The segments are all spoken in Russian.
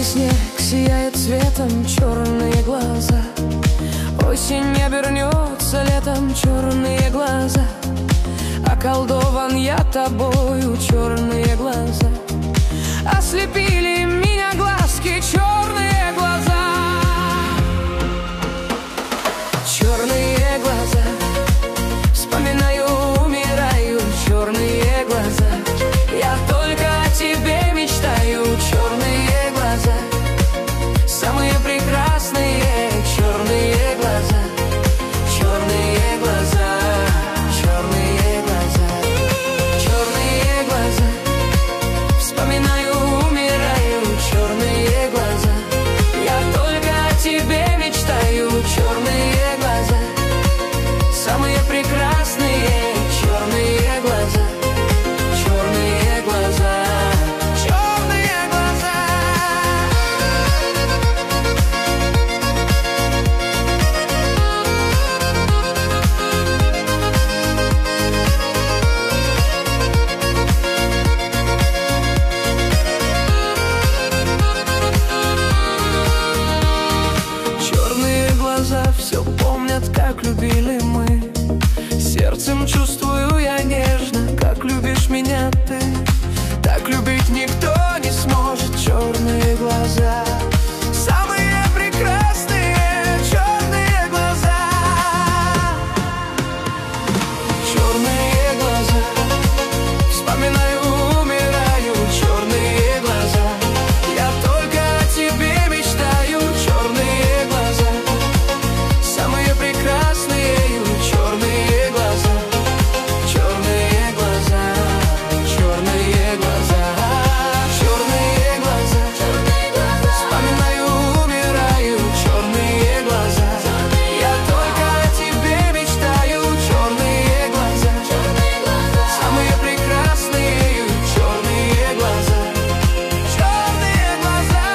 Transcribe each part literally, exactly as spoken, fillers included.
снег сияет цветом, черные глаза. Осень не обернется летом, черные глаза. Околдован я тобою, черные глаза. Ослепили меня глазки, черные глаза. Черные глаза, вспоминаю, умираю, черные глаза. Я только о тебе мечтаю, черные глаза. Самые прекрасные черные глаза. Черные глаза, черные глаза. Черные глаза, вспоминаю, умираю, черные глаза. Я только о тебе мечтаю, черные глаза. Самые прекрасные черные глаза. Черные глаза, черные глаза. Черные глаза все помнят, как любили мы. Сердцем чувствую я нежно, как любишь меня ты. Так любить никто не сможет. Черные глаза, самые прекрасные черные глаза. Черные глаза, вспоминаю, умираю, черные глаза. Я только о тебе мечтаю, черные глаза. Самые прекрасные черные глаза. Черные глаза, черные глаза. Черные глаза, вспоминаю, умираю, черные глаза. Я только о тебе мечтаю, черные глаза. Самые прекрасные черные глаза. Черные глаза.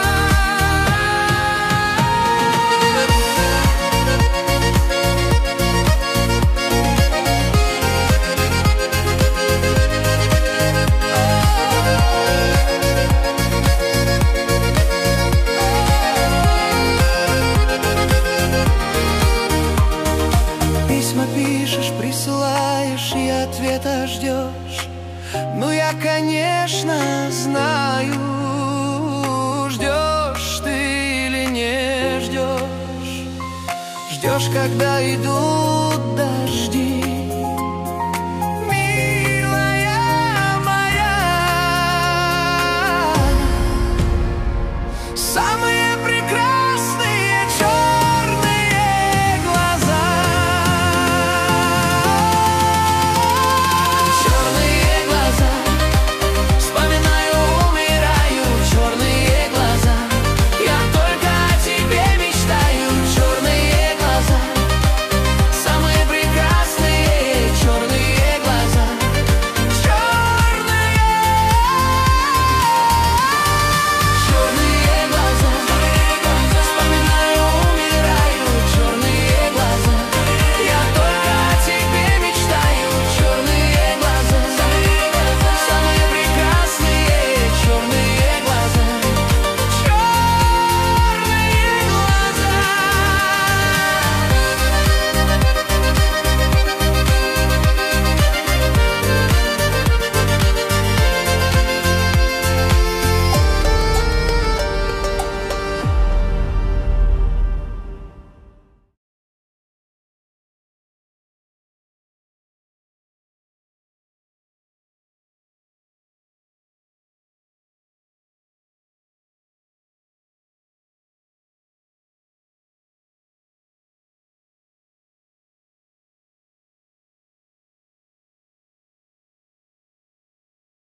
Письма пишешь, присылаешь и ответа ждешь. Ну я, конечно, знаю, ждешь ты или не ждешь. Ждешь, когда иду